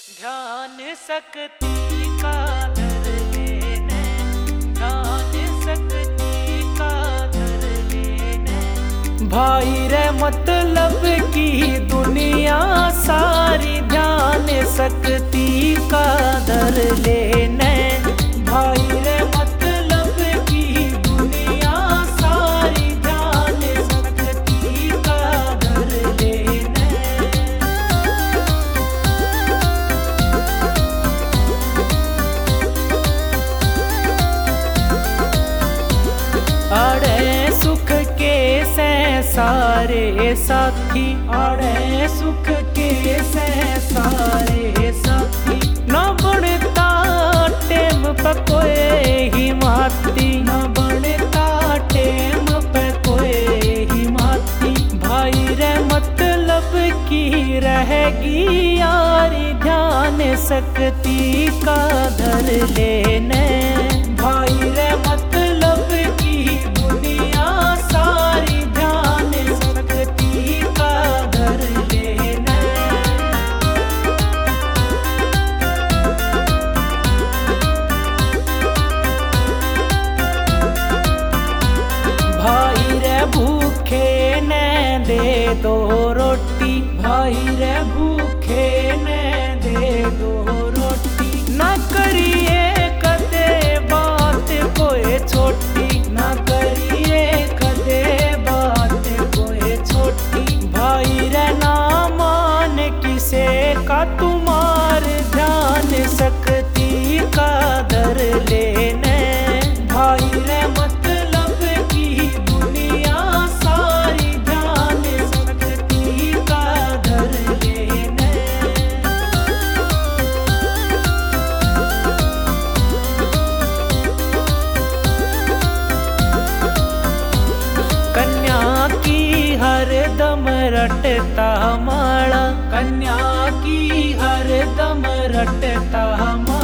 ध्यान शक्ति का धर लेने, ध्यान शक्ति का धर लेने। भाई रे मतलब की दुनिया सारी ध्यान शक्ति का धर लेने। भाई रे मतलब की दुनिया सारी ध्यान शक्ति का धर लेने। अड़े सुख के से सारे साथी, अड़े सुख के से सारे साथी। न बढ़ता टेम पे कोई ही माती, न बढ़ता टेम पे कोई ही माती। भाई रे मतलब की रहेगी यारी ध्यान शक्ति का धर लेने। भाई रे मतलब की दुनिया सारी ध्यान शक्ति का धर लेने। भाई रे भूखे ने दे दो रोटी, भाई रे भूखे ने दे दो रोटी। ना करिए कदे बात कोई छोटी, ना करिए कदे बात कोई छोटी। भाई रे ना मान किसे का तुम्हार ध्यान शक्ति का धर लेने। भाई रे मतलब की दुनिया सारी ध्यान शक्ति का धर लेने। कन्या की हर दम रटता माला, कन्या की हर दम रटता माला।